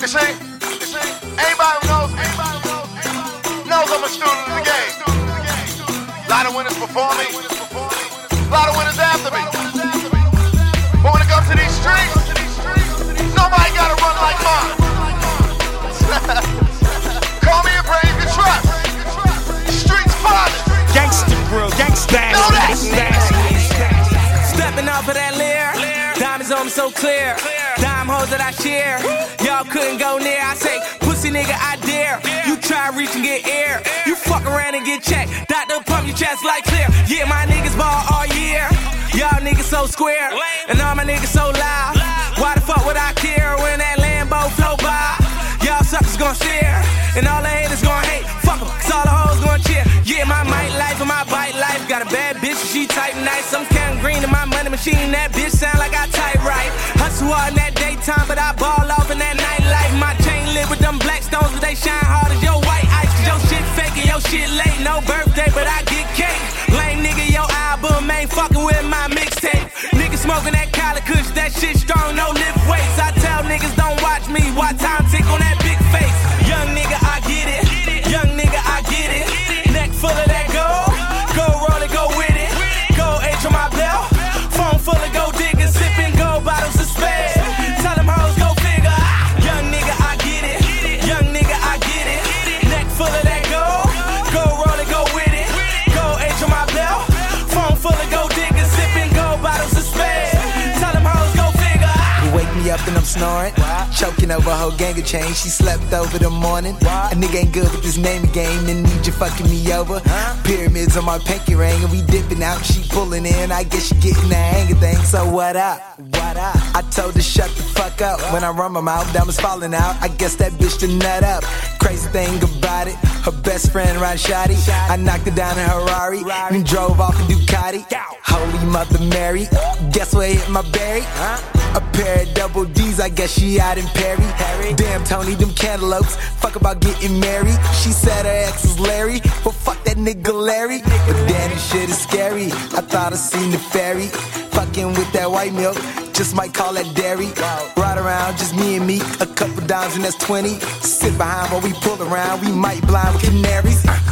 You see, anybody who knows me knows I'm a student of the game. A lot of winners before me, a lot of winners after me. But when it comes to these streets, nobody got to run like mine. Call me a brave you trust. Streets father. Gangsta bro, gangsta. Know that. Stepping off of that Lear, diamonds on me so clear. Dime hoes that I share, y'all couldn't go near. I say, pussy nigga, I dare. You try reach and get air, you fuck around and get checked. Doctor pump your chest like clear. Yeah, my niggas ball all year. Y'all niggas so square, and all my niggas so loud. Why the fuck would I care when that Lambo flow by? Y'all suckers gon' stare, and all the haters gon' hate. Fuck 'em, 'cause all the hoes gon' cheer. Yeah, my mic life and my bite life. Got a bad bitch, she type nice. I'm counting green in my money machine. That bitch sound like I type right. Hustle hard in that daytime, but I ball off in that nightlife. My chain lit with them black stones, but they shine hard as your white ice. 'Cause your shit fake and your shit late. No birthday, but I get cake. Lame nigga, your album ain't fucking with my mixtape. Niggas smoking that collar kush, that shit strong, no lift weights. I tell niggas don't watch me, watch time tick on that big face. Young nigga, I get it. Young nigga, I get it. Neck full of that gold. Go roll it, go with it. Gold H on my belt. Phone full of gold diggers, sipping gold bottles of spades. Tell them hoes go figure. Young nigga, I get it. Young nigga, I get it. Neck full of that gold. Go roll it, go with it. Gold H on my belt. Phone full of gold diggers, sipping gold bottles of spades. Tell them hoes go figure. You wake me up and I'm snoring. Choking over a whole gang of chains. She slept over the morning. A nigga ain't good with this naming game and need you fucking me over. Pyramids on my pinky ring and we dipping out. She pulling in. I guess she getting the hang of things. So what up? What up? I told her shut the fuck up. When I run my mouth, diamonds falling out. I guess that bitch to nut up. Crazy thing about it, her best friend Ron Shotty. I knocked her down in her Rari and drove off in Ducati. Holy Mother Mary, guess what hit my berry? A pair of double D's, I guess she out in Perry. Damn Tony, them cantaloupes, fuck about getting married. She said her ex was Larry, well fuck that nigga Larry. But damn, this shit is scary, I thought I seen the fairy. Fucking with that white milk, just might call that dairy. Ride around, just me and me, a couple dimes and that's 20. Sit behind while we pull around, we might blind with canaries.